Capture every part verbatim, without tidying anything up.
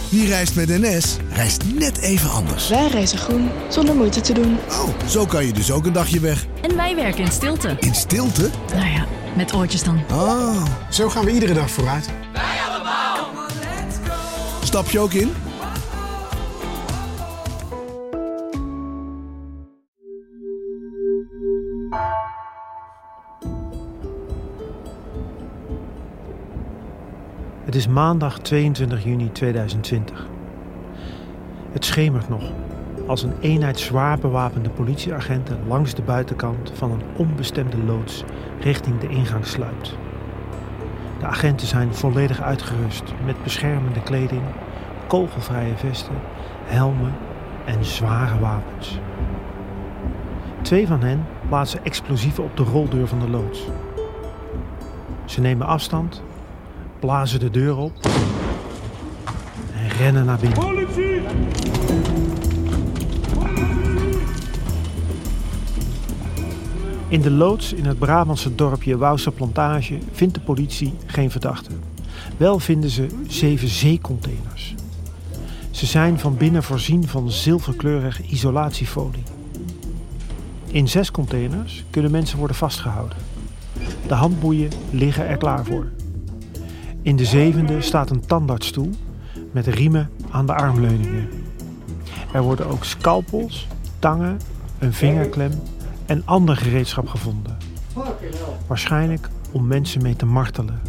Wie reist met N S, reist net even anders. Wij reizen groen, zonder moeite te doen. Oh, zo kan je dus ook een dagje weg. En wij werken in stilte. In stilte? Nou ja, met oortjes dan. Oh. Zo gaan we iedere dag vooruit. Wij allemaal. Stap je ook in? Het is maandag tweeëntwintig juni tweeduizend twintig. Het schemert nog als een eenheid zwaar bewapende politieagenten langs de buitenkant van een onbestemde loods richting de ingang sluipt. De agenten zijn volledig uitgerust met beschermende kleding, kogelvrije vesten, helmen en zware wapens. Twee van hen plaatsen explosieven op de roldeur van de loods. Ze nemen afstand, blazen de deur op en rennen naar binnen. Politie! In de loods in het Brabantse dorpje Wouwse Plantage vindt de politie geen verdachte. Wel vinden ze zeven zeecontainers. Ze zijn van binnen voorzien van zilverkleurig isolatiefolie. In zes containers kunnen mensen worden vastgehouden. De handboeien liggen er klaar voor. In de zevende staat een tandartsstoel met riemen aan de armleuningen. Er worden ook scalpels, tangen, een vingerklem en ander gereedschap gevonden. Waarschijnlijk om mensen mee te martelen.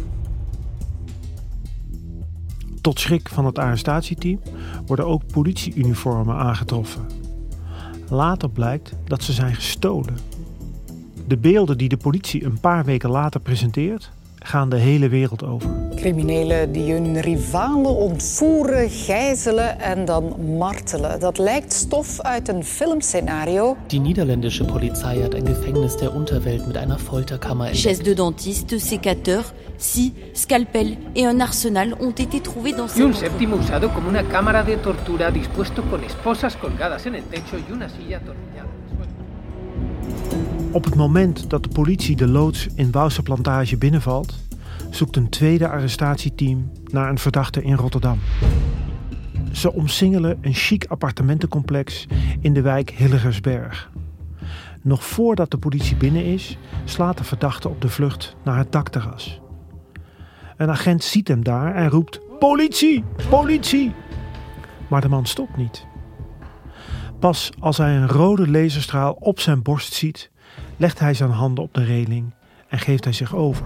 Tot schrik van het arrestatieteam worden ook politieuniformen aangetroffen. Later blijkt dat ze zijn gestolen. De beelden die de politie een paar weken later presenteert, gaan de hele wereld over. Criminelen die hun rivalen ontvoeren, gijzelen en dan martelen. Dat lijkt stof uit een filmscenario. Die niederländische Polizei hat ein Gefängnis der Unterwelt mit einer Folterkammer entdeckt. Chaises de dentiste, sécateurs, scie, scalpel et un arsenal ont été trouvés dans Y un cette séptimo usado como una cámara de tortura dispuesto con esposas colgadas en el techo y una silla atornillada. Op het moment dat de politie de loods in Wouwse Plantage binnenvalt, zoekt een tweede arrestatieteam naar een verdachte in Rotterdam. Ze omsingelen een chic appartementencomplex in de wijk Hillegersberg. Nog voordat de politie binnen is, slaat de verdachte op de vlucht naar het dakterras. Een agent ziet hem daar en roept: politie, politie! Maar de man stopt niet. Pas als hij een rode laserstraal op zijn borst ziet, legt hij zijn handen op de reling en geeft hij zich over.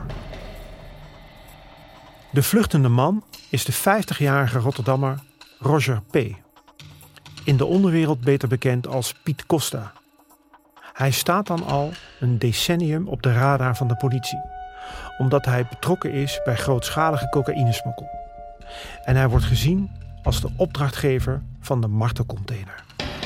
De vluchtende man is de vijftigjarige Rotterdammer Roger P. In de onderwereld beter bekend als Piet Costa. Hij staat dan al een decennium op de radar van de politie, omdat hij betrokken is bij grootschalige cocaïnesmokkel. En hij wordt gezien als de opdrachtgever van de martelcontainer.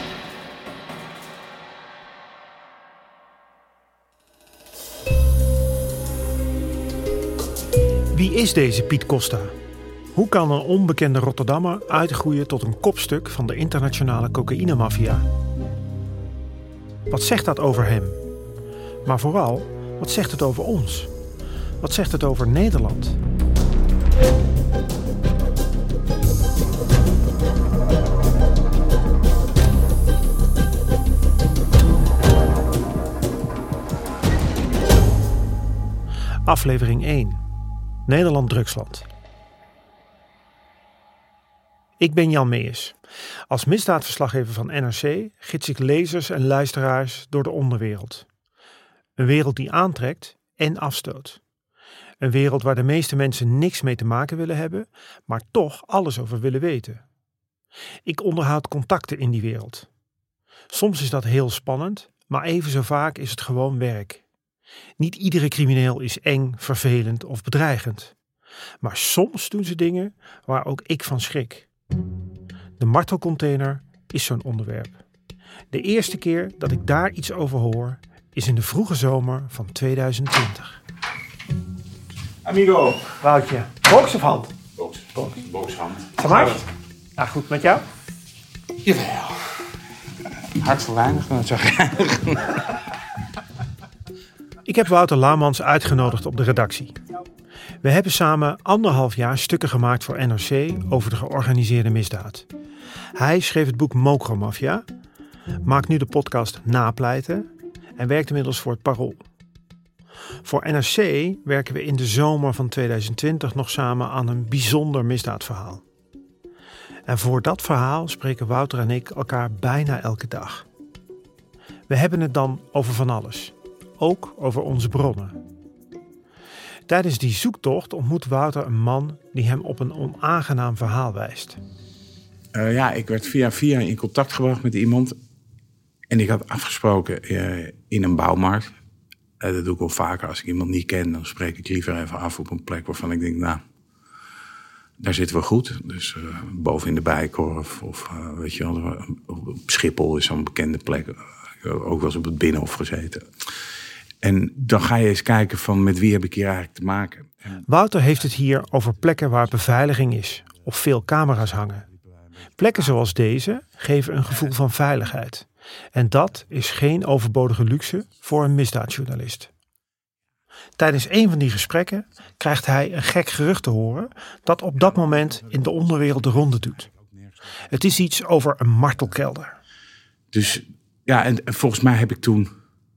Wie is deze Piet Costa? Hoe kan een onbekende Rotterdammer uitgroeien tot een kopstuk van de internationale cocaïnemafia? Wat zegt dat over hem? Maar vooral, wat zegt het over ons? Wat zegt het over Nederland? Aflevering één. Nederland-Drugsland. Ik ben Jan Meijers. Als misdaadverslaggever van N R C gids ik lezers en luisteraars door de onderwereld. Een wereld die aantrekt en afstoot. Een wereld waar de meeste mensen niks mee te maken willen hebben, maar toch alles over willen weten. Ik onderhoud contacten in die wereld. Soms is dat heel spannend, maar even zo vaak is het gewoon werk. Niet iedere crimineel is eng, vervelend of bedreigend. Maar soms doen ze dingen waar ook ik van schrik. De martelcontainer is zo'n onderwerp. De eerste keer dat ik daar iets over hoor is in de vroege zomer van tweeduizend twintig. Amigo. Woutje, box of hand? Box. Box. Boxhand. Samar? Ja, goed, met jou? Jawel. Hart voor weinig, maar zo graag. Ik heb Wouter Laumans uitgenodigd op de redactie. We hebben samen anderhalf jaar stukken gemaakt voor N R C over de georganiseerde misdaad. Hij schreef het boek Mokromafia, maakt nu de podcast Napleiten en werkt inmiddels voor het Parool. Voor N R C werken we in de zomer van tweeduizend twintig nog samen aan een bijzonder misdaadverhaal. En voor dat verhaal spreken Wouter en ik elkaar bijna elke dag. We hebben het dan over van alles, ook over onze bronnen. Tijdens die zoektocht ontmoet Wouter een man die hem op een onaangenaam verhaal wijst. Uh, ja, ik werd via via in contact gebracht met iemand. En ik had afgesproken uh, in een bouwmarkt. Uh, dat doe ik wel vaker. Als ik iemand niet ken, dan spreek ik liever even af op een plek waarvan ik denk, nou, daar zitten we goed. Dus uh, boven in de Bijenkorf of uh, weet je wel, op Schiphol is zo'n bekende plek. Uh, ook wel eens op het Binnenhof gezeten. En dan ga je eens kijken van met wie heb ik hier eigenlijk te maken. Wouter heeft het hier over plekken waar beveiliging is of veel camera's hangen. Plekken zoals deze geven een gevoel van veiligheid. En dat is geen overbodige luxe voor een misdaadjournalist. Tijdens een van die gesprekken krijgt hij een gek gerucht te horen dat op dat moment in de onderwereld de ronde doet. Het is iets over een martelkelder. Dus ja, en volgens mij heb ik toen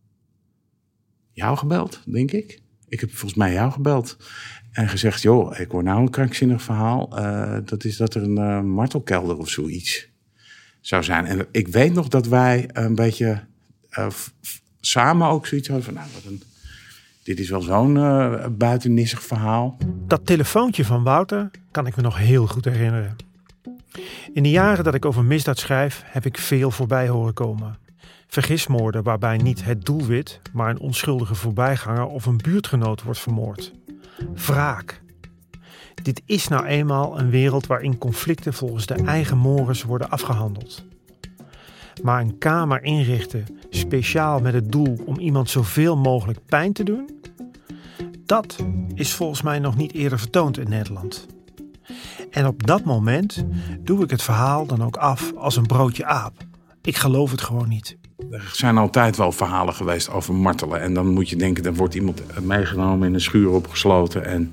jou gebeld, denk ik. Ik heb volgens mij jou gebeld en gezegd, joh, ik hoor nou een krankzinnig verhaal. Uh, dat is dat er een uh, martelkelder of zoiets zou zijn. En ik weet nog dat wij een beetje uh, f- f- samen ook zoiets hadden van, nou, wat een, dit is wel zo'n uh, buitennissig verhaal. Dat telefoontje van Wouter kan ik me nog heel goed herinneren. In de jaren dat ik over misdaad schrijf, heb ik veel voorbij horen komen. Vergismoorden waarbij niet het doelwit, maar een onschuldige voorbijganger of een buurtgenoot wordt vermoord. Wraak. Dit is nou eenmaal een wereld waarin conflicten volgens de eigen mores worden afgehandeld. Maar een kamer inrichten speciaal met het doel om iemand zoveel mogelijk pijn te doen, dat is volgens mij nog niet eerder vertoond in Nederland. En op dat moment doe ik het verhaal dan ook af als een broodje aap. Ik geloof het gewoon niet. Er zijn altijd wel verhalen geweest over martelen. En dan moet je denken, dan wordt iemand meegenomen in een schuur opgesloten. En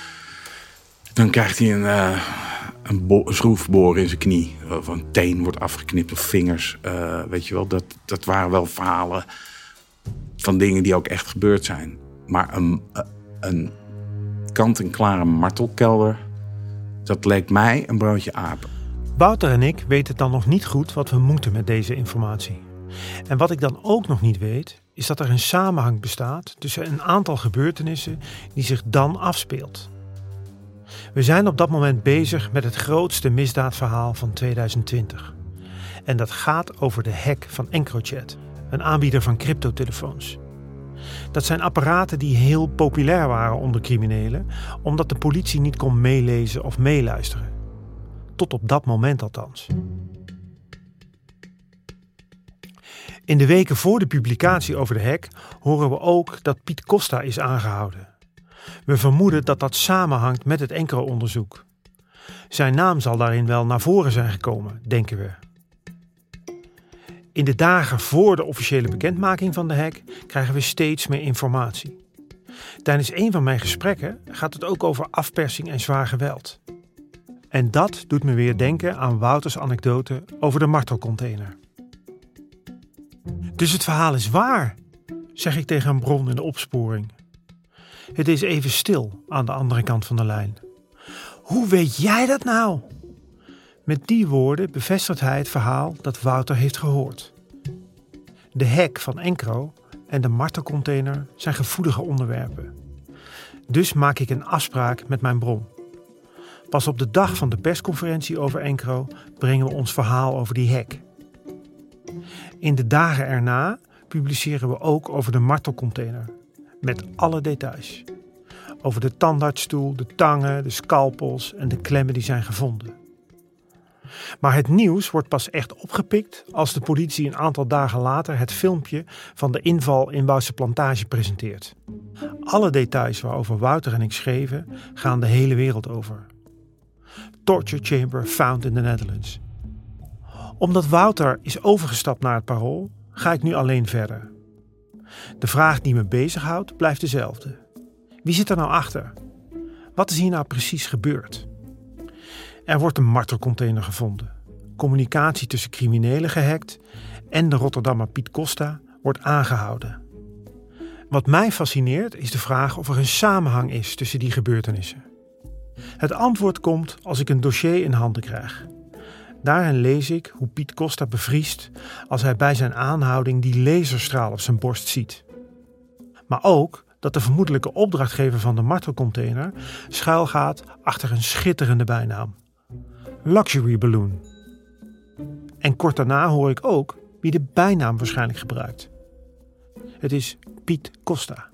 dan krijgt hij een, uh, een, bo- een schroefboor in zijn knie. Of een teen wordt afgeknipt of vingers. Uh, weet je wel, dat, dat waren wel verhalen van dingen die ook echt gebeurd zijn. Maar een, een kant-en-klare martelkelder, dat leek mij een broodje aap. Wouter en ik weten dan nog niet goed wat we moeten met deze informatie. En wat ik dan ook nog niet weet, is dat er een samenhang bestaat tussen een aantal gebeurtenissen die zich dan afspeelt. We zijn op dat moment bezig met het grootste misdaadverhaal van tweeduizend twintig. En dat gaat over de hack van EncroChat, een aanbieder van cryptotelefoons. Dat zijn apparaten die heel populair waren onder criminelen, omdat de politie niet kon meelezen of meeluisteren. Tot op dat moment althans. In de weken voor de publicatie over de hack horen we ook dat Piet Costa is aangehouden. We vermoeden dat dat samenhangt met het Encro-onderzoek. Zijn naam zal daarin wel naar voren zijn gekomen, denken we. In de dagen voor de officiële bekendmaking van de hack krijgen we steeds meer informatie. Tijdens een van mijn gesprekken gaat het ook over afpersing en zwaar geweld. En dat doet me weer denken aan Wouters anekdote over de martelcontainer. Dus het verhaal is waar, zeg ik tegen een bron in de opsporing. Het is even stil aan de andere kant van de lijn. Hoe weet jij dat nou? Met die woorden bevestigt hij het verhaal dat Wouter heeft gehoord. De hack van Encro en de martelcontainer zijn gevoelige onderwerpen. Dus maak ik een afspraak met mijn bron. Pas op de dag van de persconferentie over Encro brengen we ons verhaal over die hack. In de dagen erna publiceren we ook over de martelcontainer. Met alle details. Over de tandartsstoel, de tangen, de scalpels en de klemmen die zijn gevonden. Maar het nieuws wordt pas echt opgepikt als de politie een aantal dagen later het filmpje van de inval in Woudse Plantage presenteert. Alle details waarover Wouter en ik schreven gaan de hele wereld over. Torture chamber found in the Netherlands. Omdat Wouter is overgestapt naar het Parool, ga ik nu alleen verder. De vraag die me bezighoudt blijft dezelfde. Wie zit er nou achter? Wat is hier nou precies gebeurd? Er wordt een martelcontainer gevonden. Communicatie tussen criminelen gehackt en de Rotterdammer Piet Costa wordt aangehouden. Wat mij fascineert is de vraag of er een samenhang is tussen die gebeurtenissen. Het antwoord komt als ik een dossier in handen krijg. Daarin lees ik hoe Piet Costa bevriest als hij bij zijn aanhouding die laserstraal op zijn borst ziet. Maar ook dat de vermoedelijke opdrachtgever van de martelcontainer schuilgaat achter een schitterende bijnaam. Luxury Balloon. En kort daarna hoor ik ook wie de bijnaam waarschijnlijk gebruikt. Het is Piet Costa.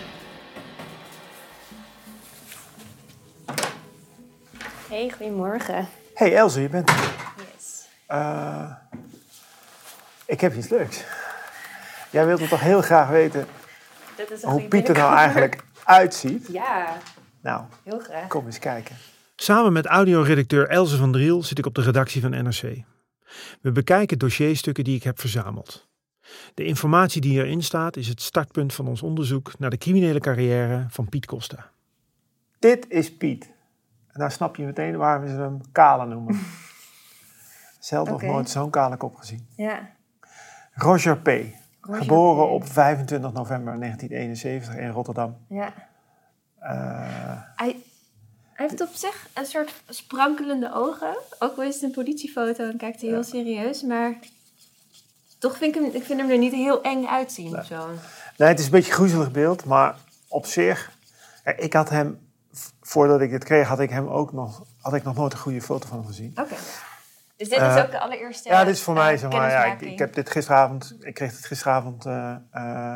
Hey, goedemorgen. Hey Else, je bent er. Yes. Uh, ik heb iets leuks. Jij wilt toch heel graag weten Dit is hoe Piet er nou eigenlijk uitziet? Ja, nou, heel graag. Kom eens kijken. Samen met audioredacteur Else van Driel zit ik op de redactie van N R C. We bekijken dossierstukken die ik heb verzameld. De informatie die erin staat is het startpunt van ons onderzoek naar de criminele carrière van Piet Costa. Dit is Piet. En daar snap je meteen waarom ze hem Kale noemen. Zelf okay. nog nooit zo'n kale kop gezien. Ja. Roger P. Roger Geboren P. op vijfentwintig november negentien eenenzeventig in Rotterdam. Ja. Uh, hij, hij heeft op zich een soort sprankelende ogen. Ook al is het een politiefoto en kijkt hij heel serieus. Maar toch vind ik hem, ik vind hem er niet heel eng uitzien. Nee. Zo. Nee, het is een beetje een groezelig beeld. Maar op zich, ik had hem... Voordat ik dit kreeg, had ik hem ook nog, had ik nog nooit een goede foto van hem gezien. Oké. Okay. Dus dit uh, is ook de allereerste Ja, dit is voor uh, mij, zeg maar, ja, ik, ik heb dit gisteravond, ik kreeg dit gisteravond, uh, uh,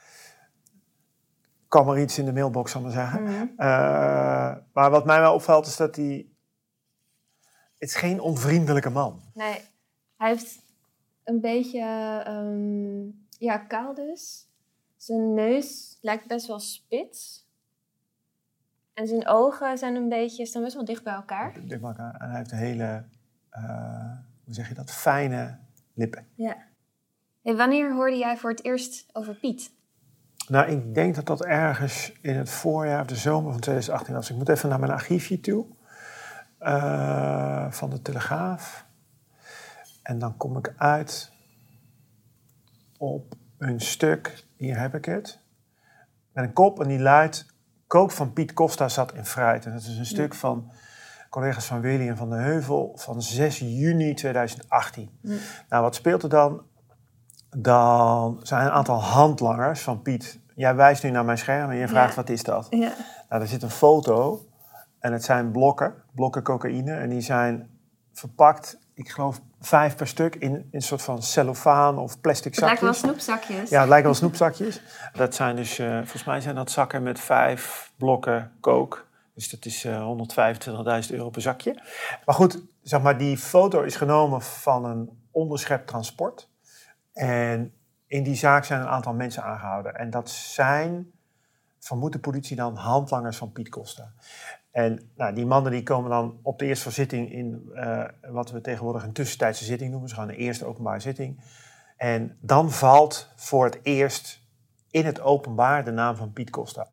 kwam er iets in de mailbox, zal ik maar zeggen. Mm-hmm. Uh, maar wat mij wel opvalt, is dat hij, het is geen onvriendelijke man. Nee, hij heeft een beetje, um, ja, kaal dus. Zijn neus lijkt best wel spits. En zijn ogen zijn een beetje, staan best wel dicht bij elkaar. Dicht bij elkaar. En hij heeft een hele, uh, hoe zeg je dat, fijne lippen. Ja. Hey, wanneer hoorde jij voor het eerst over Piet? Nou, ik denk dat dat ergens in het voorjaar of de zomer van twintig achttien was. Ik moet even naar mijn archiefje toe. Uh, van de Telegraaf. En dan kom ik uit op een stuk, hier heb ik het. Met een kop en die luidt... Kook van Piet Costa zat in fruit. En dat is een stuk van collega's van Wely en van de Heuvel van zes juni tweeduizend achttien. Mm. Nou, wat speelt er dan? Dan zijn een aantal handlangers van Piet. Jij wijst nu naar mijn scherm en je vraagt, ja. Wat is dat? Ja. Nou, er zit een foto en het zijn blokken, blokken cocaïne. En die zijn verpakt, ik geloof vijf per stuk, in, in een soort van cellofaan of plastic zakjes. Het lijkt wel snoepzakjes. Ja, het lijkt wel snoepzakjes. Dat zijn dus, uh, volgens mij zijn dat zakken met vijf blokken coke. Dus dat is uh, honderdvijfentwintigduizend euro per zakje. Maar goed, zeg maar, die foto is genomen van een onderschept transport. En in die zaak zijn een aantal mensen aangehouden. En dat zijn, vermoedt de politie dan, handlangers van Piet Costa. En nou, die mannen die komen dan op de eerste zitting in uh, wat we tegenwoordig een tussentijdse zitting noemen. Ze gaan de eerste openbare zitting. En dan valt voor het eerst in het openbaar de naam van Piet Costa.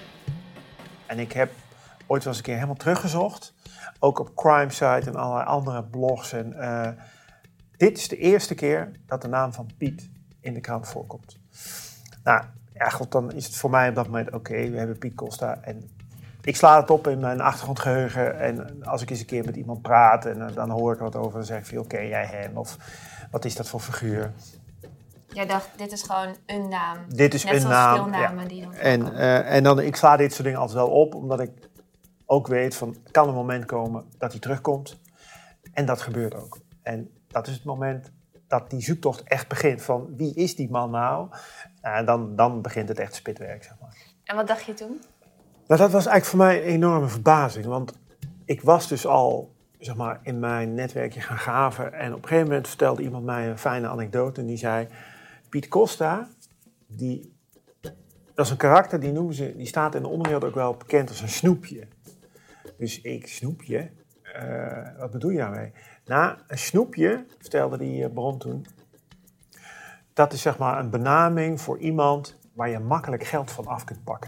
En ik heb ooit wel eens een keer helemaal teruggezocht. Ook op CrimeSite en allerlei andere blogs. En uh, dit is de eerste keer dat de naam van Piet in de krant voorkomt. Nou, ja goed, dan is het voor mij op dat moment oké, okay, we hebben Piet Costa. En ik sla het op in mijn achtergrondgeheugen. En als ik eens een keer met iemand praat en uh, dan hoor ik wat over, dan zeg ik van, oké, okay, jij hem? Of wat is dat voor figuur? Jij dacht, dit is gewoon een naam. Dit is Net een zoals naam. veel namen Ja. die dan en, uh, en dan, ik sla dit soort dingen altijd wel op, omdat ik ook weet van, er kan een moment komen dat hij terugkomt. En dat gebeurt ook. En dat is het moment dat die zoektocht echt begint. Van, wie is die man nou? En dan, dan begint het echt spitwerk, zeg maar. En wat dacht je toen? Nou, dat was eigenlijk voor mij een enorme verbazing. Want ik was dus al, zeg maar, in mijn netwerkje gaan graven. En op een gegeven moment vertelde iemand mij een fijne anekdote. En die zei, Piet Costa, die, dat is een karakter, die noemen ze, die staat in de onderwereld ook wel bekend als een snoepje. Dus ik, snoepje? Uh, wat bedoel je daarmee? Nou, een snoepje, vertelde die bron toen, dat is zeg maar een benaming voor iemand waar je makkelijk geld van af kunt pakken.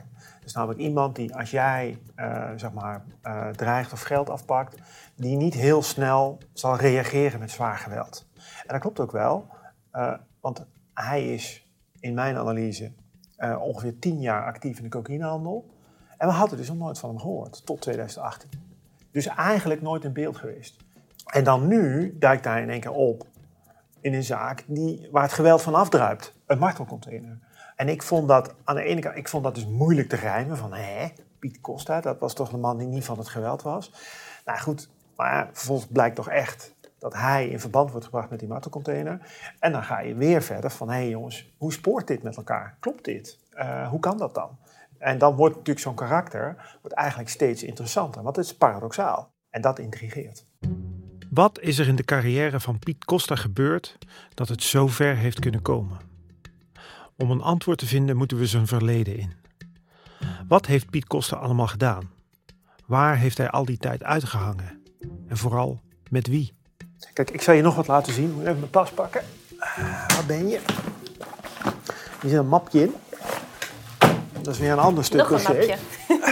Dus namelijk iemand die als jij uh, zeg maar, uh, dreigt of geld afpakt, die niet heel snel zal reageren met zwaar geweld. En dat klopt ook wel, uh, want hij is in mijn analyse uh, ongeveer tien jaar actief in de cocaïnehandel. En we hadden dus nog nooit van hem gehoord, tot twintig achttien. Dus eigenlijk nooit in beeld geweest. En dan nu duikt hij in één keer op in een zaak die, waar het geweld van afdruipt. Een martelcontainer. En ik vond dat aan de ene kant, ik vond dat dus moeilijk te rijmen. Van, hè, Piet Costa, dat was toch de man die niet van het geweld was. Nou goed, maar vervolgens blijkt toch echt dat hij in verband wordt gebracht met die martelcontainer. En dan ga je weer verder van, hé hey jongens, hoe spoort dit met elkaar? Klopt dit? Uh, hoe kan dat dan? En dan wordt natuurlijk zo'n karakter wordt eigenlijk steeds interessanter. Want het is paradoxaal. En dat intrigeert. Wat is er in de carrière van Piet Costa gebeurd dat het zo ver heeft kunnen komen? Om een antwoord te vinden moeten we zijn verleden in. Wat heeft Piet Costa allemaal gedaan? Waar heeft hij al die tijd uitgehangen? En vooral met wie? Kijk, ik zal je nog wat laten zien. Ik moet even mijn tas pakken. Uh, waar ben je? Hier zit een mapje in. Dat is weer een ander stuk dossier. Nog een mapje.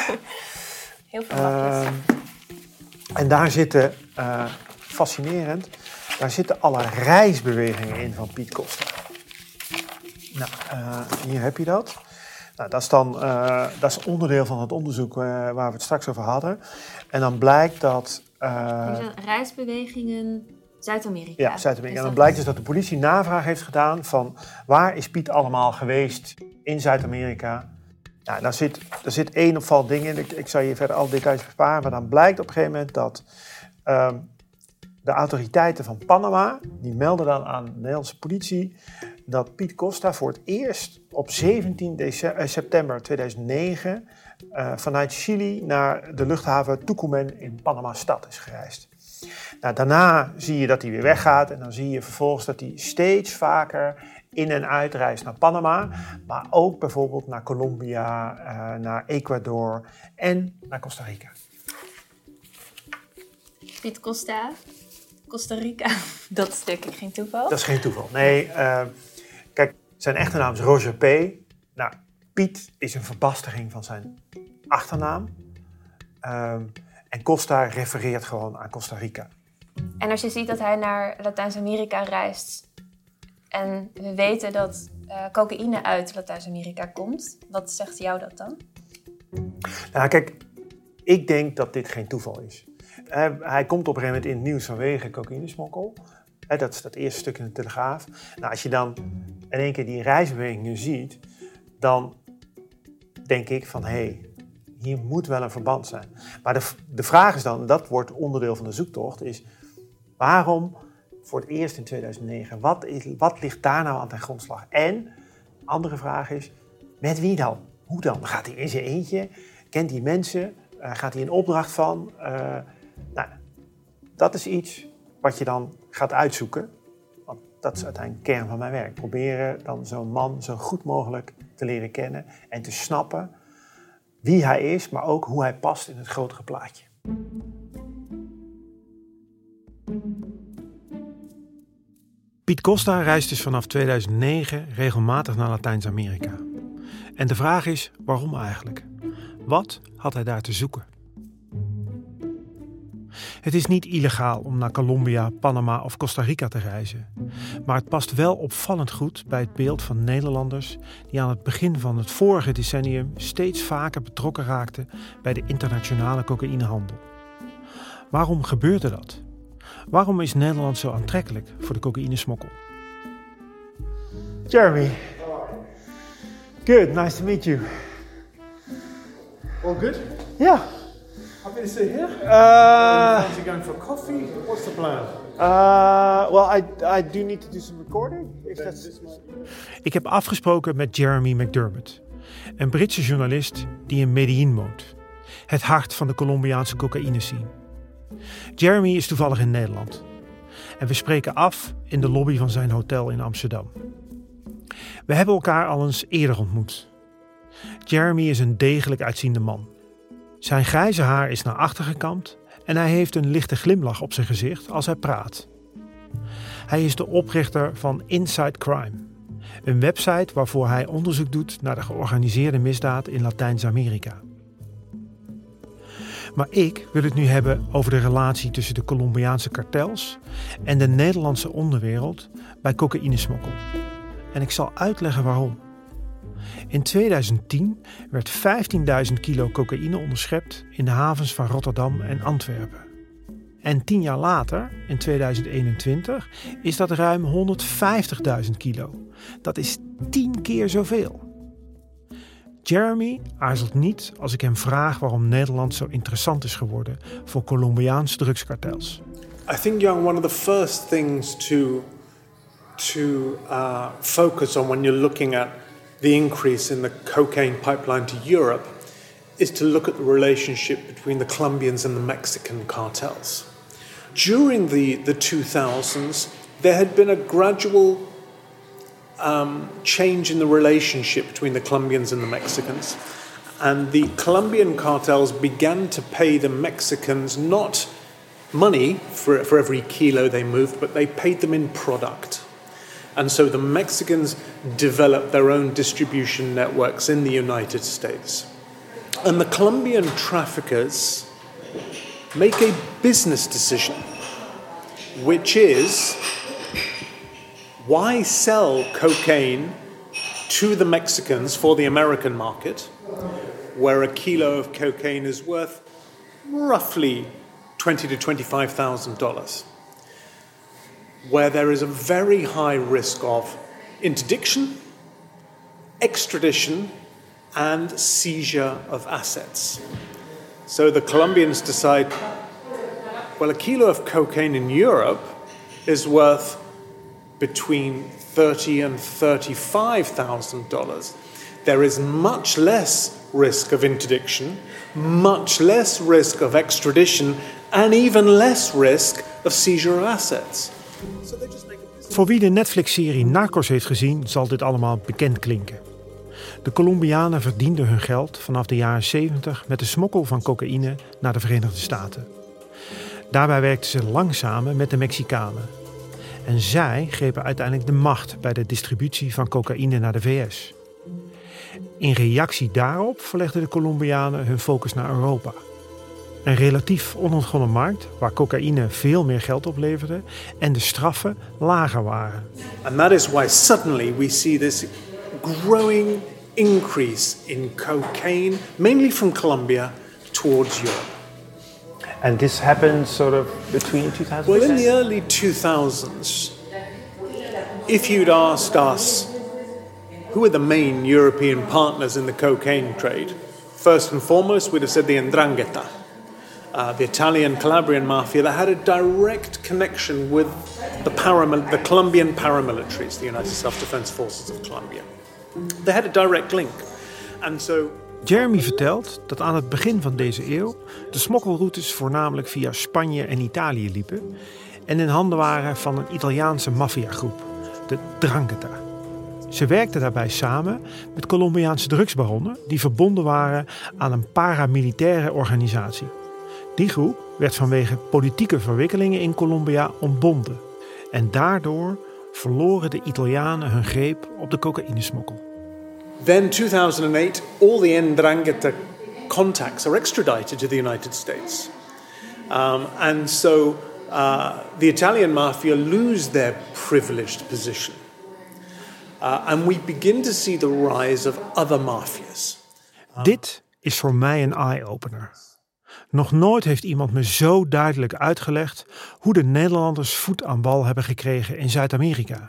Heel veel mapjes. Uh, en daar zitten, uh, fascinerend, daar zitten alle reisbewegingen in van Piet Costa. Nou, uh, hier heb je dat. Nou, dat is dan uh, dat is onderdeel van het onderzoek uh, waar we het straks over hadden. En dan blijkt dat... Uh, reisbewegingen Zuid-Amerika. Ja, Zuid-Amerika. Dus en dan dat... blijkt dus dat de politie navraag heeft gedaan van waar is Piet allemaal geweest in Zuid-Amerika. Nou, daar zit, daar zit één opvallend ding in. Ik, ik zal je verder alle details besparen. Maar dan blijkt op een gegeven moment dat uh, de autoriteiten van Panama, die melden dan aan de Nederlandse politie dat Piet Costa voor het eerst op zeventien september tweeduizend negen uh, vanuit Chili naar de luchthaven Tucumán in Panama-stad is gereisd. Nou, daarna zie je dat hij weer weggaat en dan zie je vervolgens dat hij steeds vaker in- en uitreist naar Panama, maar ook bijvoorbeeld naar Colombia, uh, naar Ecuador en naar Costa Rica. Piet Costa, Costa Rica, dat is denk ik geen toeval. Dat is geen toeval, nee. Uh, kijk, zijn echte naam is Roger P. Nou, Piet is een verbastering van zijn achternaam. Um, en Costa refereert gewoon aan Costa Rica. En als je ziet dat hij naar Latijns-Amerika reist en we weten dat uh, cocaïne uit Latijns-Amerika komt, wat zegt jou dat dan? Nou, kijk, ik denk dat dit geen toeval is. Uh, hij komt op een gegeven moment in het nieuws vanwege cocaïnesmokkel. Uh, dat is dat eerste stuk in de Telegraaf. Nou, als je dan in één keer die reisbewegingen ziet, dan denk ik van, hé, hey, hier moet wel een verband zijn. Maar de, de vraag is dan, en dat wordt onderdeel van de zoektocht, is waarom voor het eerst in tweeduizend negen, wat, is, wat ligt daar nou aan ten grondslag? En, andere vraag is, met wie dan? Hoe dan? Gaat hij in zijn eentje? Kent hij mensen? Uh, gaat hij in opdracht van? Uh, nou, dat is iets wat je dan gaat uitzoeken. Want dat is uiteindelijk de kern van mijn werk. Proberen dan zo'n man zo goed mogelijk te leren kennen en te snappen wie hij is, maar ook hoe hij past in het grotere plaatje. Piet Costa reist dus vanaf tweeduizend negen regelmatig naar Latijns-Amerika. En de vraag is, waarom eigenlijk? Wat had hij daar te zoeken? Het is niet illegaal om naar Colombia, Panama of Costa Rica te reizen. Maar het past wel opvallend goed bij het beeld van Nederlanders die aan het begin van het vorige decennium steeds vaker betrokken raakten bij de internationale cocaïnehandel. Waarom gebeurde dat? Waarom is Nederland zo aantrekkelijk voor de cocaïnesmokkel? Jeremy. Good, nice to meet you. All good? Yeah. Happy to sit here? Uh, Are you going for coffee? What's the plan? Uh, well, I, I do need to do some recording. If that's... Ik heb afgesproken met Jeremy McDermott, een Britse journalist die in Medellín woont, het hart van de Colombiaanse cocaïne-scene. Jeremy is toevallig in Nederland en we spreken af in de lobby van zijn hotel in Amsterdam. We hebben elkaar al eens eerder ontmoet. Jeremy is een degelijk uitziende man. Zijn grijze haar is naar achter gekamd en hij heeft een lichte glimlach op zijn gezicht als hij praat. Hij is de oprichter van Inside Crime, Een website waarvoor hij onderzoek doet naar de georganiseerde misdaad in Latijns-Amerika. Maar ik wil het nu hebben over de relatie tussen de Colombiaanse kartels en de Nederlandse onderwereld bij cocaïnesmokkel. En ik zal uitleggen waarom. In tweeduizend tien werd vijftienduizend kilo cocaïne onderschept in de havens van Rotterdam en Antwerpen. En tien jaar later, in tweeduizend eenentwintig, is dat ruim honderdvijftigduizend kilo. Dat is tien keer zoveel. Jeremy aarzelt niet als ik hem vraag waarom Nederland zo interessant is geworden voor Colombiaanse drugskartels. I think, Young, one of the first things to, to uh, focus on when you're looking at the increase in the cocaine pipeline to Europe is to look at the relationship between the Colombians and the Mexican cartels. During the, the two thousands, there had been a gradual um, change in the relationship between the Colombians and the Mexicans. And the Colombian cartels began to pay the Mexicans not money for, for every kilo they moved, but they paid them in product. And so the Mexicans developed their own distribution networks in the United States. And the Colombian traffickers make a business decision, which is, why sell cocaine to the Mexicans for the American market, where a kilo of cocaine is worth roughly twenty to twenty-five thousand dollars, where there is a very high risk of interdiction, extradition, and seizure of assets. So the Colombians decide, well, a kilo of cocaine in Europe is worth between thirty and thirty-five thousand dollars. There is much less risk of interdiction, much less risk of extradition, and even less risk of seizure of assets. So they just make a Voor wie de Netflix-serie Narcos heeft gezien, zal dit allemaal bekend klinken. De Colombianen verdienden hun geld vanaf de jaren zeventig met de smokkel van cocaïne naar de Verenigde Staten. Daarbij werkten ze lang samen met de Mexicanen. En zij grepen uiteindelijk de macht bij de distributie van cocaïne naar de V S. In reactie daarop verlegden de Colombianen hun focus naar Europa. Een relatief onontgonnen markt waar cocaïne veel meer geld opleverde en de straffen lager waren. And that is why suddenly we see this growing increase in cocaine, mainly from Colombia, towards Europe. And this happened sort of between two thousand? Well, in the early two thousands, if you'd asked us who are the main European partners in the cocaine trade, first and foremost we'd have said the 'Ndrangheta, uh, the Italian Calabrian mafia that had a direct connection with the, paramil- the Colombian paramilitaries, the United Self-Defense Forces of Colombia. They had a direct link. And so Jeremy vertelt dat aan het begin van deze eeuw de smokkelroutes voornamelijk via Spanje en Italië liepen en in handen waren van een Italiaanse maffiagroep, de 'Ndrangheta. Ze werkten daarbij samen met Colombiaanse drugsbaronnen die verbonden waren aan een paramilitaire organisatie. Die groep werd vanwege politieke verwikkelingen in Colombia ontbonden en daardoor verloren de Italianen hun greep op de cocaïnesmokkel. Then two thousand eight, all the 'Ndrangheta contacts are extradited to the United States. Um, and so uh, the Italian mafia lose their privileged position. Uh, and we begin to see the rise of other mafias. Um, Dit is voor mij een eye-opener. Nog nooit heeft iemand me zo duidelijk uitgelegd hoe de Nederlanders voet aan wal hebben gekregen in Zuid-Amerika.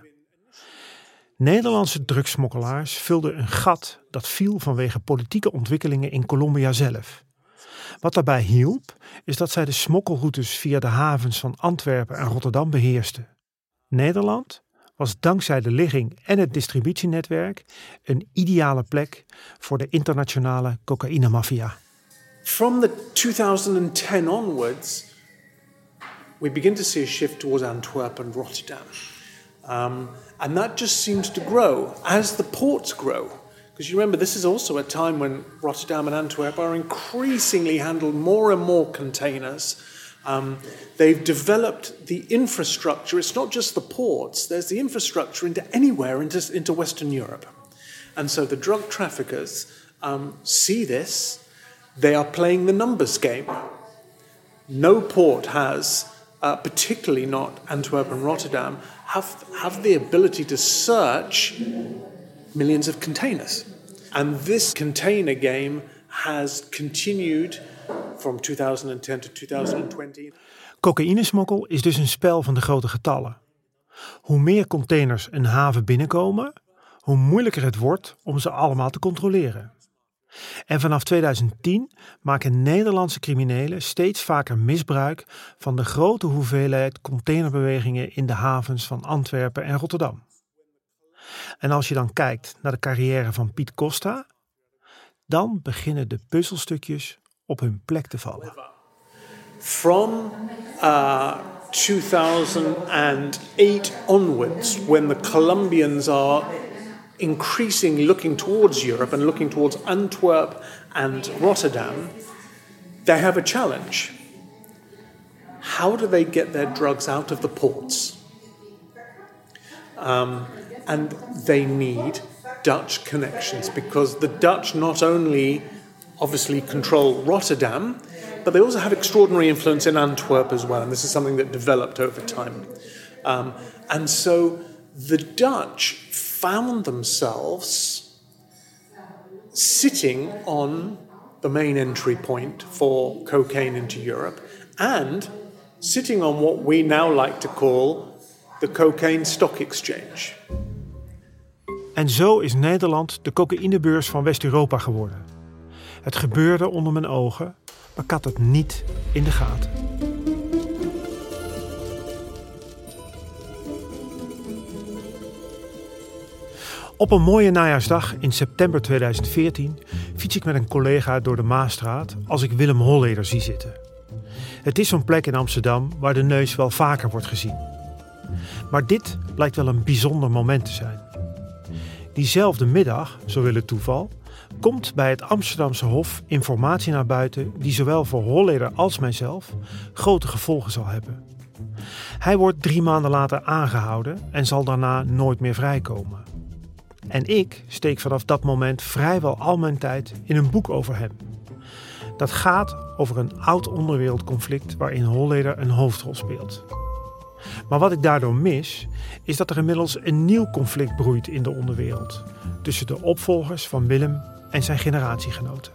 Nederlandse drugssmokkelaars vulden een gat dat viel vanwege politieke ontwikkelingen in Colombia zelf. Wat daarbij hielp, is dat zij de smokkelroutes via de havens van Antwerpen en Rotterdam beheersten. Nederland was dankzij de ligging en het distributienetwerk een ideale plek voor de internationale cocaïnemafia. From the two thousand ten onwards, we begin to see a shift towards Antwerp and Rotterdam. Um, and that just seems to grow as the ports grow. Because you remember, this is also a time when Rotterdam and Antwerp are increasingly handled more and more containers Um, they've developed the infrastructure. It's not just the ports. There's the infrastructure into anywhere into, into Western Europe. And so the drug traffickers um, see this. They are playing the numbers game. No port has, uh, particularly not Antwerp and Rotterdam, have, have the ability to search millions of containers. And this container game has continued from two thousand ten to two thousand twenty. Cocaïnesmokkel is dus een spel van de grote getallen. Hoe meer containers een haven binnenkomen, hoe moeilijker het wordt om ze allemaal te controleren. En vanaf tweeduizend tien maken Nederlandse criminelen steeds vaker misbruik van de grote hoeveelheid containerbewegingen in de havens van Antwerpen en Rotterdam. En als je dan kijkt naar de carrière van Piet Costa, dan beginnen de puzzelstukjes op hun plek te vallen. From uh, two thousand eight onwards, when the Colombians are increasing looking towards Europe and looking towards Antwerp and Rotterdam, they have a challenge. How do they get their drugs out of the ports? Um, and they need Dutch connections, because the Dutch not only obviously control Rotterdam, but they also have extraordinary influence in Antwerp as well, and this is something that developed over time. Um, and so the Dutch found themselves sitting on the main entry point for cocaine into Europe, and sitting on what we now like to call the cocaine stock exchange. En zo is Nederland de cocaïnebeurs van West-Europa geworden. Het gebeurde onder mijn ogen, maar ik had het niet in de gaten. Op een mooie najaarsdag in september tweeduizend veertien fiets ik met een collega door de Maasstraat als ik Willem Holleder zie zitten. Het is zo'n plek in Amsterdam waar de neus wel vaker wordt gezien. Maar dit blijkt wel een bijzonder moment te zijn. Diezelfde middag, zo wil het toeval, komt bij het Amsterdamse Hof informatie naar buiten die zowel voor Holleder als mijzelf grote gevolgen zal hebben. Hij wordt drie maanden later aangehouden en zal daarna nooit meer vrijkomen. En ik steek vanaf dat moment vrijwel al mijn tijd in een boek over hem. Dat gaat over een oud onderwereldconflict waarin Holleder een hoofdrol speelt. Maar wat ik daardoor mis, is dat er inmiddels een nieuw conflict broeit in de onderwereld. Tussen de opvolgers van Willem en zijn generatiegenoten.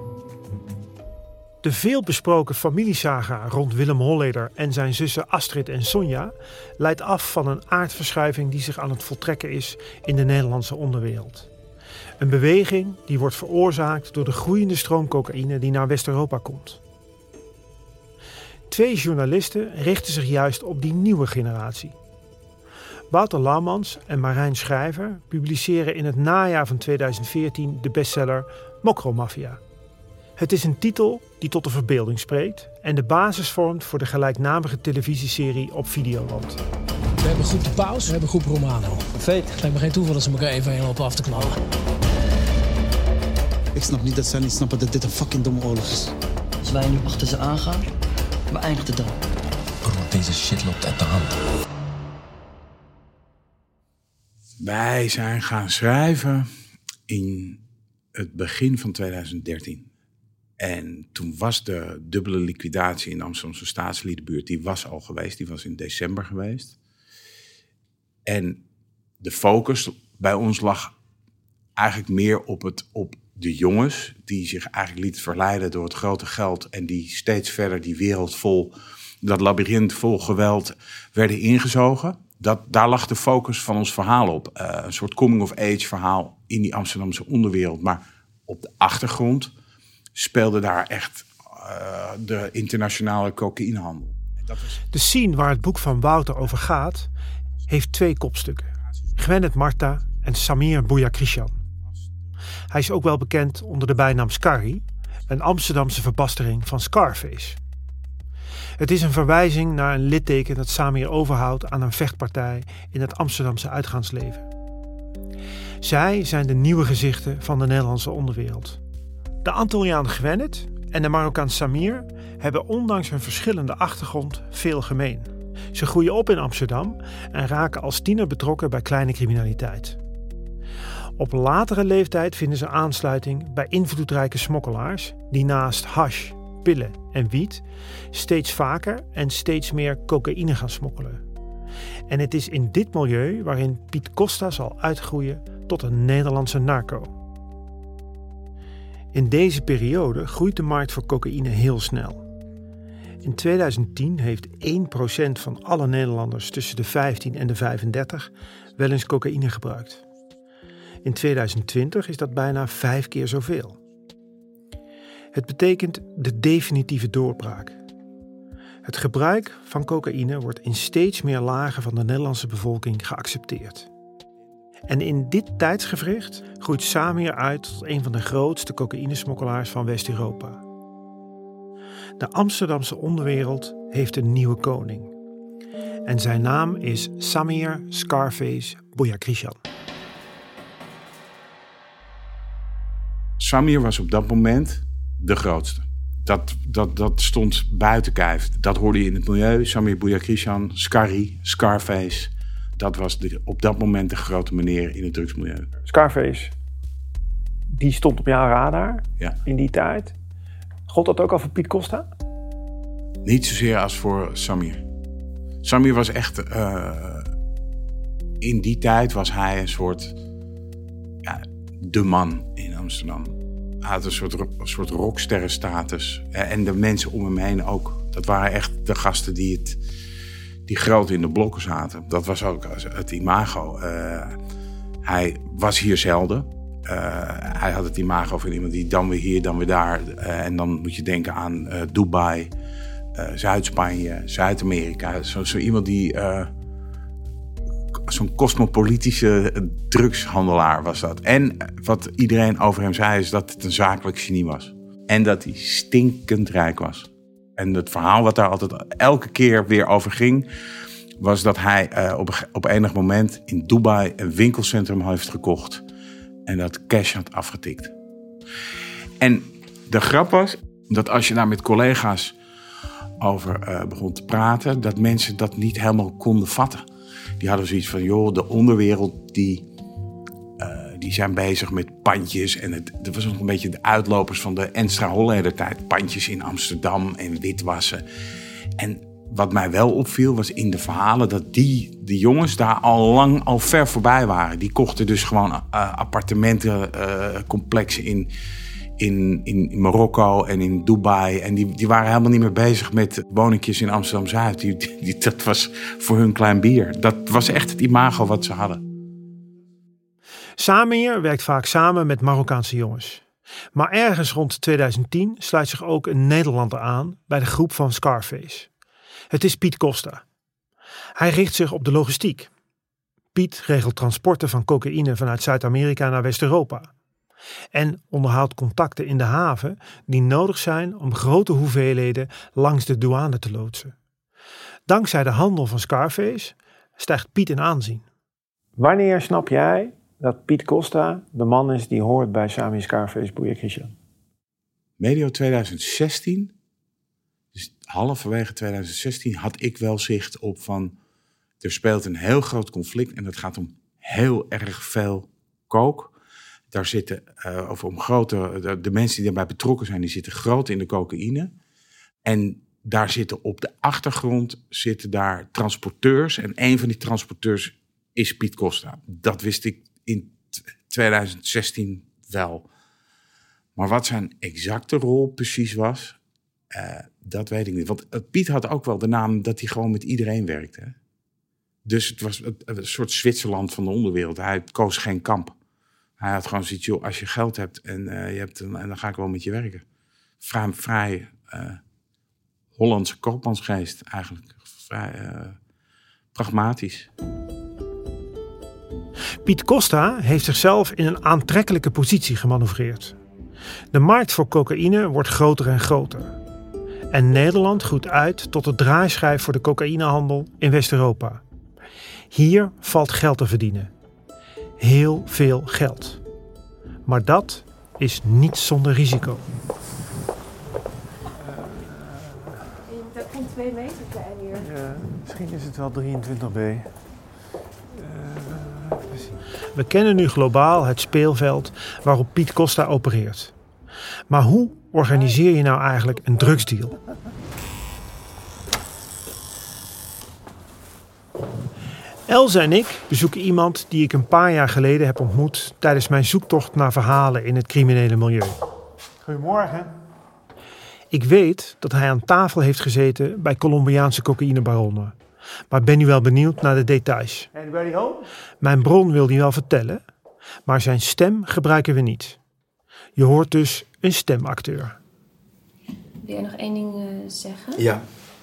De veelbesproken familiesaga rond Willem Holleder en zijn zussen Astrid en Sonja leidt af van een aardverschuiving die zich aan het voltrekken is in de Nederlandse onderwereld. Een beweging die wordt veroorzaakt door de groeiende stroom cocaïne die naar West-Europa komt. Twee journalisten richten zich juist op die nieuwe generatie. Wouter Laumans en Marijn Schrijver publiceren in het najaar van tweeduizend veertien de bestseller Mokromafia. Het is een titel die tot de verbeelding spreekt en de basis vormt voor de gelijknamige televisieserie op Videoland. We hebben groep De Paus, we hebben groep Romano. Perfect. Het lijkt me geen toeval dat ze elkaar even heen lopen af te knallen. Ik snap niet dat zij niet snappen dat dit een fucking domme oorlog is. Als wij nu achter ze aangaan, waar eindigt het dan? Bro, deze shit loopt uit de hand. Wij zijn gaan schrijven in het begin van tweeduizend dertien. En toen was de dubbele liquidatie in de Amsterdamse Staatsliedenbuurt, die was al geweest, die was in december geweest. En de focus bij ons lag eigenlijk meer op, het, op de jongens die zich eigenlijk lieten verleiden door het grote geld en die steeds verder die wereld vol, dat labyrint vol geweld werden ingezogen. Dat, daar lag de focus van ons verhaal op. Uh, een soort coming-of-age verhaal in die Amsterdamse onderwereld. Maar op de achtergrond speelde daar echt uh, de internationale cocaïnehandel. Dat is... De scene waar het boek van Wouter over gaat, heeft twee kopstukken. Gwenet Marta en Samir Bouyakrishan. Hij is ook wel bekend onder de bijnaam Scarry, een Amsterdamse verbastering van Scarface. Het is een verwijzing naar een litteken dat Samir overhoudt aan een vechtpartij in het Amsterdamse uitgaansleven. Zij zijn de nieuwe gezichten van de Nederlandse onderwereld. De Antilliaan Gwenet en de Marokkaan Samir hebben ondanks hun verschillende achtergrond veel gemeen. Ze groeien op in Amsterdam en raken als tiener betrokken bij kleine criminaliteit. Op latere leeftijd vinden ze aansluiting bij invloedrijke smokkelaars die naast hash, pillen en wiet steeds vaker en steeds meer cocaïne gaan smokkelen. En het is in dit milieu waarin Piet Costa zal uitgroeien tot een Nederlandse narco. In deze periode groeit de markt voor cocaïne heel snel. In tweeduizend tien heeft één procent van alle Nederlanders tussen de vijftien en de vijfendertig wel eens cocaïne gebruikt. In tweeduizend twintig is dat bijna vijf keer zoveel. Het betekent de definitieve doorbraak. Het gebruik van cocaïne wordt in steeds meer lagen van de Nederlandse bevolking geaccepteerd. En in dit tijdsgewricht groeit Samir uit tot een van de grootste cocaïnesmokkelaars van West-Europa. De Amsterdamse onderwereld heeft een nieuwe koning. En zijn naam is Samir Scarface Bouyakrishyan. Samir was op dat moment de grootste. Dat, dat, dat stond buiten kijf. Dat hoorde je in het milieu. Samir Bouyakrishyan, Scarry, Scarface. Dat was de, op dat moment de grote meneer in het drugsmilieu. Scarface, die stond op jouw radar ja. in die tijd. Gold dat ook al voor Piet Costa? Niet zozeer als voor Samir. Samir was echt... Uh, in die tijd was hij een soort... Ja, de man in Amsterdam. Hij had een soort, een soort rocksterrenstatus. En de mensen om hem heen ook. Dat waren echt de gasten die, het, die groot in de blokken zaten. Dat was ook het imago. Uh, hij was hier zelden. Uh, hij had het imago van iemand die dan weer hier, dan weer daar. Uh, en dan moet je denken aan uh, Dubai, uh, Zuid-Spanje, Zuid-Amerika. Zo, zo iemand die... Uh, zo'n cosmopolitische drugshandelaar was dat. En wat iedereen over hem zei is dat het een zakelijk genie was. En dat hij stinkend rijk was. En het verhaal wat daar altijd elke keer weer over ging... was dat hij uh, op, op enig moment in Dubai een winkelcentrum heeft gekocht... en dat cash had afgetikt. En de grap was dat als je daar met collega's over uh, begon te praten... dat mensen dat niet helemaal konden vatten. Die hadden zoiets van, joh, de onderwereld, die, uh, die zijn bezig met pandjes. En het, dat was nog een beetje de uitlopers van de Enstra Holleder tijd. Pandjes in Amsterdam en witwassen. En wat mij wel opviel, was in de verhalen dat die, de jongens daar al lang, al ver voorbij waren. Die kochten dus gewoon uh, appartementencomplexen uh, in... In, in Marokko en in Dubai. En die, die waren helemaal niet meer bezig met woningjes in Amsterdam-Zuid. Die, die, dat was voor hun klein bier. Dat was echt het imago wat ze hadden. Samir werkt vaak samen met Marokkaanse jongens. Maar ergens rond tweeduizend tien sluit zich ook een Nederlander aan bij de groep van Scarface. Het is Piet Costa. Hij richt zich op de logistiek. Piet regelt transporten van cocaïne vanuit Zuid-Amerika naar West-Europa. En onderhoudt contacten in de haven die nodig zijn om grote hoeveelheden langs de douane te loodsen. Dankzij de handel van Scarface stijgt Piet in aanzien. Wanneer snap jij dat Piet Costa de man is die hoort bij Samir Scarface Bouyakrishyan? Medio tweeduizend zestien, dus halverwege tweeduizend zestien, had ik wel zicht op van... er speelt een heel groot conflict en dat gaat om heel erg veel coke. Daar zitten, uh, of om grote, de, de mensen die daarbij betrokken zijn, die zitten groot in de cocaïne. En daar zitten op de achtergrond zitten daar transporteurs. En een van die transporteurs is Piet Costa. Dat wist ik in tweeduizend zestien wel. Maar wat zijn exacte rol precies was, uh, dat weet ik niet. Want uh, Piet had ook wel de naam dat hij gewoon met iedereen werkte. Hè? Dus het was een, een soort Zwitserland van de onderwereld. Hij koos geen kamp. Hij had gewoon zoiets, joh, als je geld hebt en, uh, je hebt een, en dan ga ik wel met je werken. Vrij, vrij uh, Hollandse koopmansgeest eigenlijk. Vrij uh, pragmatisch. Piet Costa heeft zichzelf in een aantrekkelijke positie gemanoeuvreerd. De markt voor cocaïne wordt groter en groter. En Nederland groeit uit tot de draaischijf voor de cocaïnehandel in West-Europa. Hier valt geld te verdienen. Heel veel geld. Maar dat is niet zonder risico. twee meter zijn hier. Ja, misschien is het wel drieëntwintig B. Uh, We kennen nu globaal het speelveld waarop Piet Costa opereert. Maar hoe organiseer je nou eigenlijk een drugsdeal? Elze en ik bezoeken iemand die ik een paar jaar geleden heb ontmoet tijdens mijn zoektocht naar verhalen in het criminele milieu. Goedemorgen. Ik weet dat hij aan tafel heeft gezeten bij Colombiaanse cocaïnebaronnen. Maar ben nu wel benieuwd naar de details. Anybody home? Mijn bron wil die wel vertellen, maar zijn stem gebruiken we niet. Je hoort dus een stemacteur. Wil jij nog één ding uh, zeggen? Ja.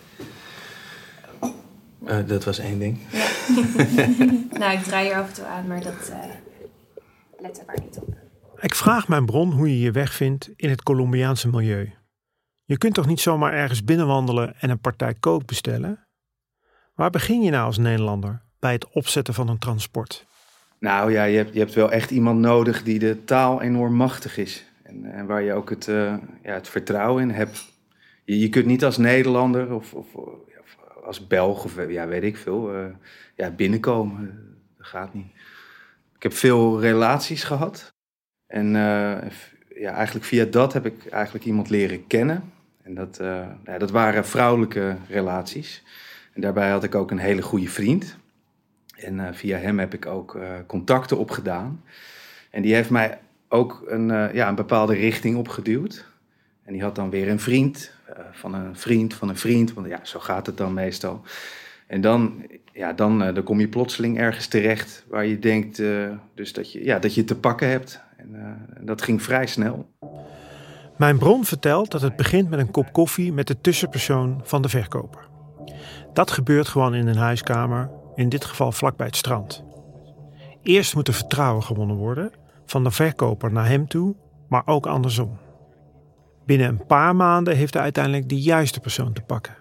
Uh, dat was één ding. Ja. Nou, ik draai hier af en toe aan, maar dat uh, let er maar niet op. Ik vraag mijn bron hoe je je weg vindt in het Colombiaanse milieu. Je kunt toch niet zomaar ergens binnenwandelen en een partij coke bestellen? Waar begin je nou als Nederlander bij het opzetten van een transport? Nou ja, je hebt, je hebt wel echt iemand nodig die de taal enorm machtig is. En, en waar je ook het, uh, ja, het vertrouwen in hebt. Je, je kunt niet als Nederlander of, of, of als Belg of ja, weet ik veel, uh, ja, binnenkomen. Dat gaat niet. Ik heb veel relaties gehad. En uh, ja, eigenlijk via dat heb ik eigenlijk iemand leren kennen. En dat, uh, ja, dat waren vrouwelijke relaties. En daarbij had ik ook een hele goede vriend. En uh, via hem heb ik ook uh, contacten opgedaan. En die heeft mij ook een, uh, ja, een bepaalde richting opgeduwd. En die had dan weer een vriend uh, van een vriend van een vriend. Want ja, zo gaat het dan meestal. En dan, ja, dan, uh, dan kom je plotseling ergens terecht waar je denkt uh, dus dat, je, ja, dat je te pakken hebt. En uh, dat ging vrij snel. Mijn bron vertelt dat het begint met een kop koffie met de tussenpersoon van de verkoper. Dat gebeurt gewoon in een huiskamer, in dit geval vlakbij het strand. Eerst moet er vertrouwen gewonnen worden, van de verkoper naar hem toe, maar ook andersom. Binnen een paar maanden heeft hij uiteindelijk de juiste persoon te pakken.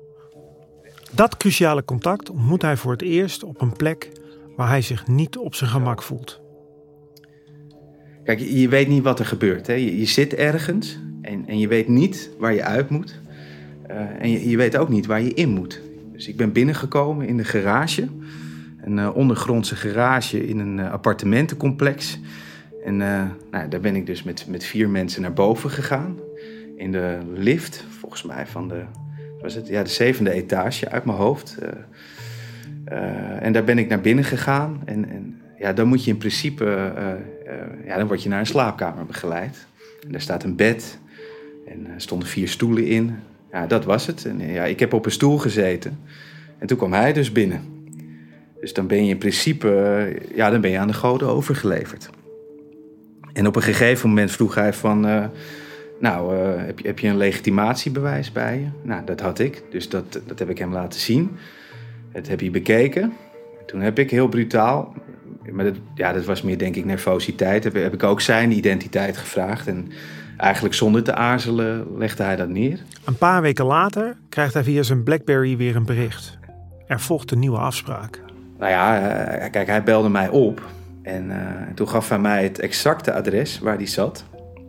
Dat cruciale contact ontmoet hij voor het eerst op een plek waar hij zich niet op zijn gemak voelt. Kijk, je weet niet wat er gebeurt. Hè? Je, je zit ergens en, en je weet niet waar je uit moet. Uh, en je, je weet ook niet waar je in moet. Dus ik ben binnengekomen in de garage. Een uh, ondergrondse garage in een uh, appartementencomplex. En uh, nou, daar ben ik dus met, met vier mensen naar boven gegaan. In de lift, volgens mij van de, was het? Ja, de zevende etage uit mijn hoofd. Uh, uh, en daar ben ik naar binnen gegaan. En, en ja, dan moet je in principe, uh, uh, ja, dan word je naar een slaapkamer begeleid. En daar staat een bed en er stonden vier stoelen in. Ja, dat was het. En ja, ik heb op een stoel gezeten. En toen kwam hij dus binnen. Dus dan ben je in principe, uh, ja, dan ben je aan de goden overgeleverd. En op een gegeven moment vroeg hij van, uh, nou, uh, heb, je, heb je een legitimatiebewijs bij je? Nou, dat had ik. Dus dat, dat heb ik hem laten zien. Dat heb hij bekeken. Toen heb ik heel brutaal, maar dat, ja, dat was meer denk ik nervositeit, heb, heb ik ook zijn identiteit gevraagd. En eigenlijk zonder te aarzelen legde hij dat neer. Een paar weken later krijgt hij via zijn BlackBerry weer een bericht. Er volgt een nieuwe afspraak. Nou ja, kijk, hij belde mij op. En uh, toen gaf hij mij het exacte adres waar hij zat.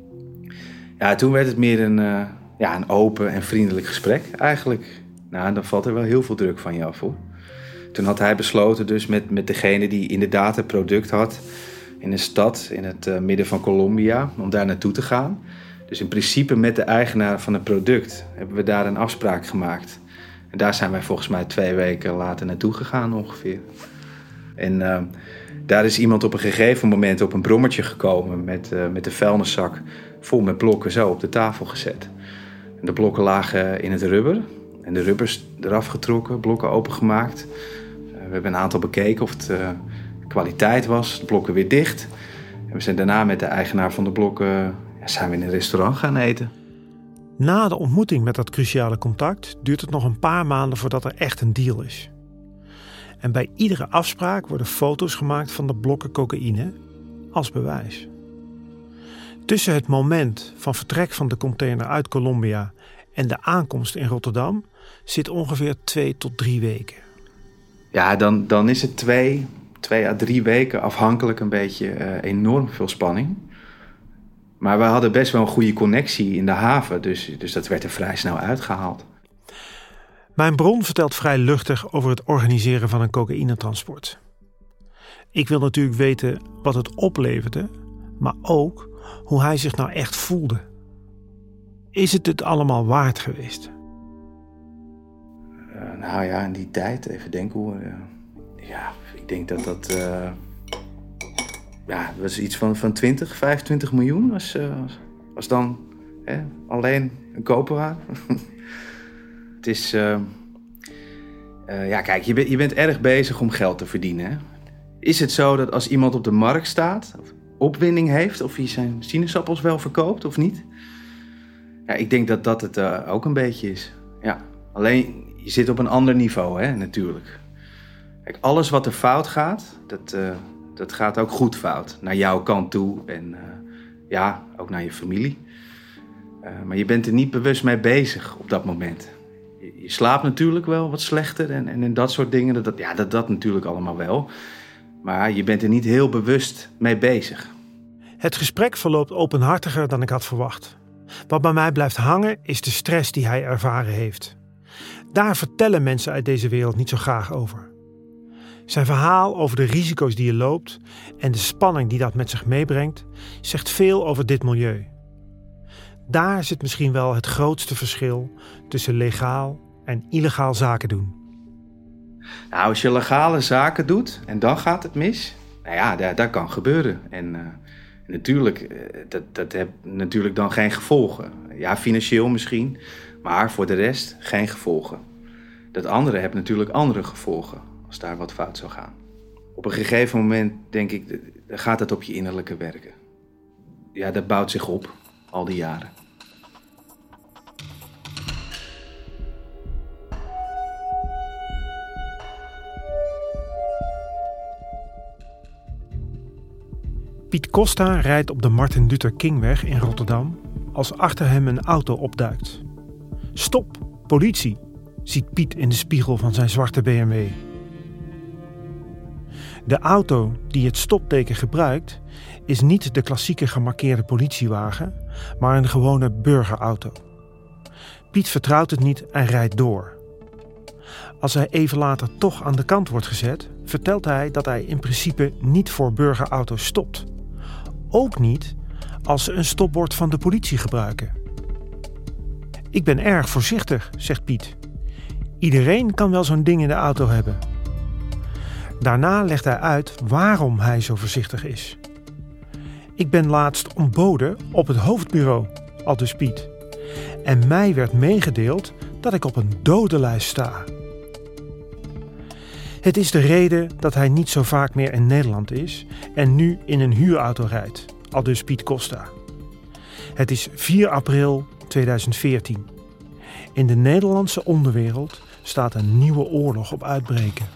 Ja, toen werd het meer een, uh, ja, een open en vriendelijk gesprek eigenlijk. Nou, dan valt er wel heel veel druk van je af, hoor. Toen had hij besloten dus met, met degene die inderdaad het product had, in een stad in het uh, midden van Colombia, om daar naartoe te gaan. Dus in principe met de eigenaar van het product hebben we daar een afspraak gemaakt. En daar zijn wij volgens mij twee weken later naartoe gegaan ongeveer. En uh, daar is iemand op een gegeven moment op een brommertje gekomen met, uh, met een vuilniszak vol met blokken zo op de tafel gezet. En de blokken lagen in het rubber. En de rubbers eraf getrokken, blokken opengemaakt. Uh, we hebben een aantal bekeken of het uh, kwaliteit was. De blokken weer dicht. En we zijn daarna met de eigenaar van de blokken uh, ja, zijn we in een restaurant gaan eten. Na de ontmoeting met dat cruciale contact duurt het nog een paar maanden voordat er echt een deal is. En bij iedere afspraak worden foto's gemaakt van de blokken cocaïne als bewijs. Tussen het moment van vertrek van de container uit Colombia en de aankomst in Rotterdam zit ongeveer twee tot drie weken. Ja, dan, dan is het twee, twee à drie weken afhankelijk een beetje uh, enorm veel spanning. Maar we hadden best wel een goede connectie in de haven, dus, dus dat werd er vrij snel uitgehaald. Mijn bron vertelt vrij luchtig over het organiseren van een cocaïnetransport. Ik wil natuurlijk weten wat het opleverde, maar ook hoe hij zich nou echt voelde. Is het het allemaal waard geweest? Uh, nou ja, in die tijd, even denken hoe... Uh, ja, ik denk dat dat... Uh, ja, dat was iets van, van twintig, vijfentwintig miljoen als, uh, als dan hè, alleen een koopwaar. Het is... Uh, uh, ja, kijk, je, ben, je bent erg bezig om geld te verdienen. Hè? Is het zo dat als iemand op de markt staat, of opwinding heeft, of hij zijn sinaasappels wel verkoopt of niet? Ja, ik denk dat dat het uh, ook een beetje is. Ja, alleen, je zit op een ander niveau, hè, natuurlijk. Kijk, alles wat er fout gaat, dat, uh, dat gaat ook goed fout. Naar jouw kant toe en uh, ja, ook naar je familie. Uh, maar je bent er niet bewust mee bezig op dat moment. Je, je slaapt natuurlijk wel wat slechter en, en, en dat soort dingen. Dat, dat, ja, dat, dat natuurlijk allemaal wel. Maar je bent er niet heel bewust mee bezig. Het gesprek verloopt openhartiger dan ik had verwacht. Wat bij mij blijft hangen is de stress die hij ervaren heeft. Daar vertellen mensen uit deze wereld niet zo graag over. Zijn verhaal over de risico's die je loopt en de spanning die dat met zich meebrengt, zegt veel over dit milieu. Daar zit misschien wel het grootste verschil tussen legaal en illegaal zaken doen. Nou, als je legale zaken doet en dan gaat het mis, nou ja, dat, dat kan gebeuren. En uh, natuurlijk, uh, dat, dat heeft natuurlijk dan geen gevolgen. Ja, financieel misschien, maar voor de rest geen gevolgen. Dat andere heeft natuurlijk andere gevolgen als daar wat fout zou gaan. Op een gegeven moment, denk ik, gaat het op je innerlijke werken. Ja, dat bouwt zich op, al die jaren. Piet Costa rijdt op de Martin Luther Kingweg in Rotterdam als achter hem een auto opduikt. Stop, politie, ziet Piet in de spiegel van zijn zwarte B M W. De auto die het stopteken gebruikt is niet de klassieke gemarkeerde politiewagen, maar een gewone burgerauto. Piet vertrouwt het niet en rijdt door. Als hij even later toch aan de kant wordt gezet, vertelt hij dat hij in principe niet voor burgerauto's stopt. Ook niet als ze een stopbord van de politie gebruiken. Ik ben erg voorzichtig, zegt Piet. Iedereen kan wel zo'n ding in de auto hebben. Daarna legt hij uit waarom hij zo voorzichtig is. Ik ben laatst ontboden op het hoofdbureau, aldus Piet. En mij werd meegedeeld dat ik op een dodenlijst sta. Het is de reden dat hij niet zo vaak meer in Nederland is en nu in een huurauto rijdt, aldus Piet Costa. Het is vier april tweeduizend veertien. In de Nederlandse onderwereld staat een nieuwe oorlog op uitbreken.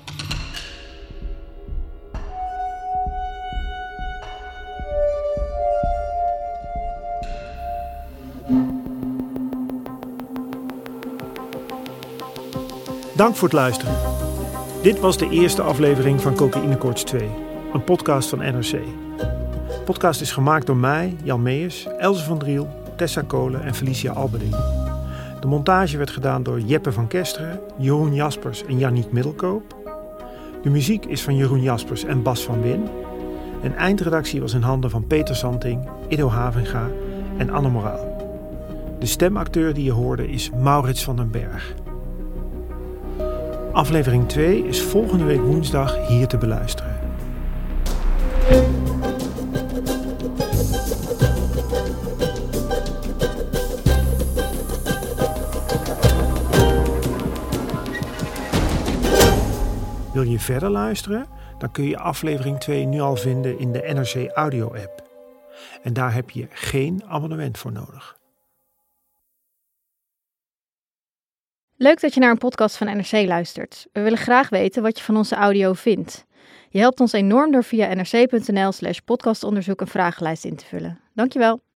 Dank voor het luisteren. Dit was de eerste aflevering van Cocaïnekoorts twee, een podcast van N R C. De podcast is gemaakt door mij, Jan Meijers, Else van Driel, Tessa Kolen en Felicia Alberding. De montage werd gedaan door Jeppe van Kesteren, Jeroen Jaspers en Yannick Middelkoop. De muziek is van Jeroen Jaspers en Bas van Win. En eindredactie was in handen van Peter Santing, Ido Havinga en Anne Moraal. De stemacteur die je hoorde is Maurits van den Berg. Aflevering twee is volgende week woensdag hier te beluisteren. Wil je verder luisteren? Dan kun je aflevering twee nu al vinden in de N R C Audio app. En daar heb je geen abonnement voor nodig. Leuk dat je naar een podcast van N R C luistert. We willen graag weten wat je van onze audio vindt. Je helpt ons enorm door via nrc.nl slash podcastonderzoek een vragenlijst in te vullen. Dankjewel.